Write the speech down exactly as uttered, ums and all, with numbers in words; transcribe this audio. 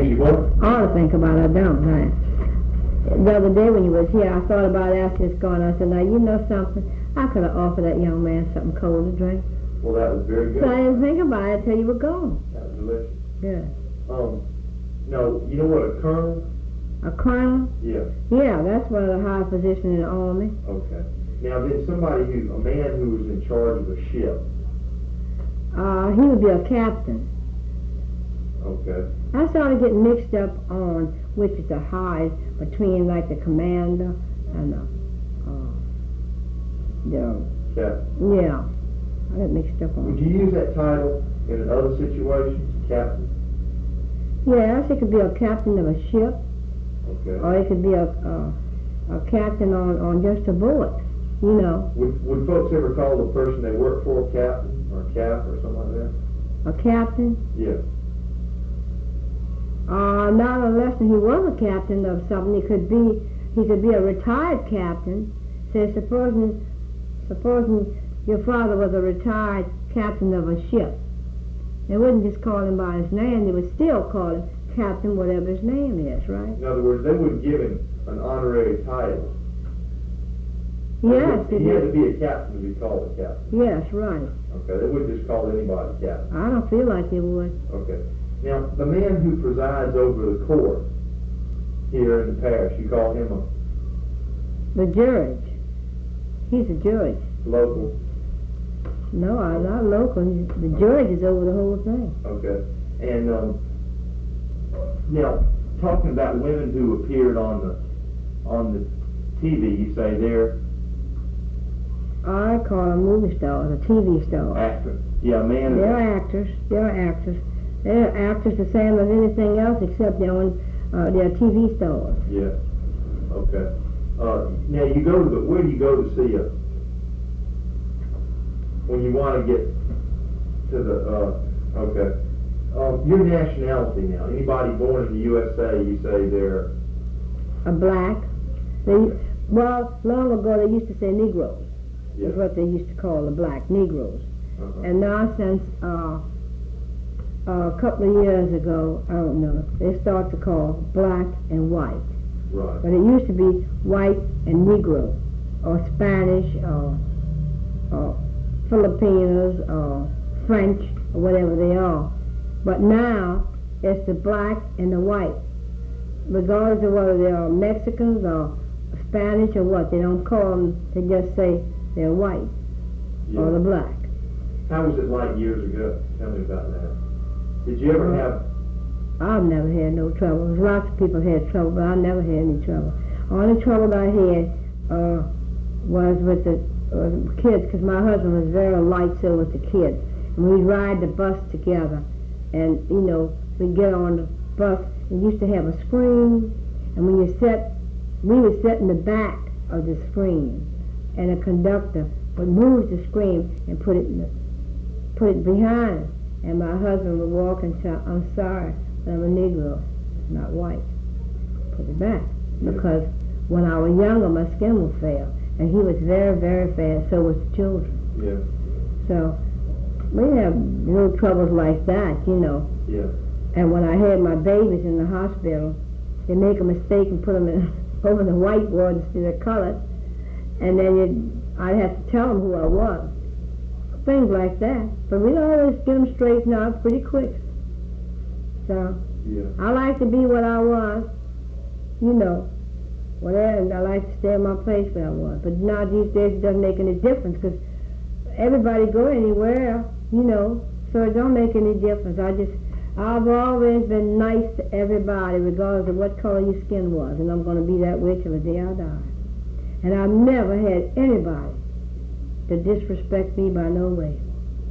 you what? I ought to think about it, I don't, right? The other day when you was here, I thought about asking this going. I said, now, you know something? I could have offered that young man something cold to drink. Well, that was very good. So I didn't think about it until you were gone. That was delicious. Yeah. Um, no, you know what a colonel? A colonel? Yeah. Yeah, that's one of the highest positions in the army. Okay. Now then, somebody who, a man who was in charge of a ship. Uh, he would be a captain. Okay. I started getting mixed up on which is the highest between like the commander and the, uh, the, Captain. yeah, I got mixed up on. Would you use that title in other situations, captain? Yes, it could be a captain of a ship, Okay. or it could be a, a, a captain on, on just a boat, you know. Would, would folks ever call the person they work for a captain or a cap or something like that? A captain? Yeah. Uh, not unless he was a captain of something. He could be, he could be a retired captain. Say, supposing, supposing your father was a retired captain of a ship. They wouldn't just call him by his name. They would still call him captain, whatever his name is, right? In other words, they would give him an honorary title. Yes. He had to be a captain to be called a captain. Yes, right. Okay, they wouldn't just call anybody captain. I don't feel like they would. Okay. Now, the man who presides over the court here in the parish, you call him a The judge. He's a judge. local? No, I'm not local. The judge is over the whole thing. Okay. And um, now, talking about women who appeared on the on the T V, you say they're I call them movie stars, or T V stars. actors. Yeah, man. is- They're actors. They're actors. They're actors the same as anything else except they're on uh, they're T V stars. Yeah. Okay. Uh, now you go to the where do you go to see a when you want to get to the uh, okay. Um, your nationality now. Anybody born in the U S A, you say they're A black. They well, long ago they used to say Negroes. yeah. That's what they used to call the black Negroes. Uh-huh. And now since uh, uh, a couple of years ago, I don't know, they start to call black and white. Right. But it used to be white and Negro, or Spanish, or, or Filipinos, or French, or whatever they are. But now, it's the black and the white. Regardless of whether they are Mexicans, or Spanish, or what, they don't call them, they just say they're white, Yeah. or the black. How was it like years ago? Tell me about that. Did you ever have? I've never had no trouble. Lots of people had trouble, but I never had any trouble. Only trouble I had uh, was with the uh, kids, because my husband was very light so with the kids. And we'd ride the bus together, and, you know, we'd get on the bus, and used to have a screen, and when you sat, we would sit in the back of the screen, and a conductor would move the screen and put it in the, put it behind us. And my husband would walk and say, I'm sorry, but I'm a Negro, not white. Put it back. Because when I was younger, my skin would fail. And he was very, very fast, so was the children. Yeah. So we have little troubles like that, you know. Yeah. And when I had my babies in the hospital, they make a mistake and put them in, over the whiteboard instead of colored. And then you'd, I'd have to tell them who I was. Things like that. But we'd always get them straightened out pretty quick. So Yeah. I like to be what I was, you know, whatever, and I like to stay in my place where I was. But now these days it doesn't make any difference, because everybody go anywhere, you know, so it don't make any difference. I just, I've always been nice to everybody, regardless of what color your skin was, and I'm going to be that way till the day I die. And I've never had anybody to disrespect me by no way.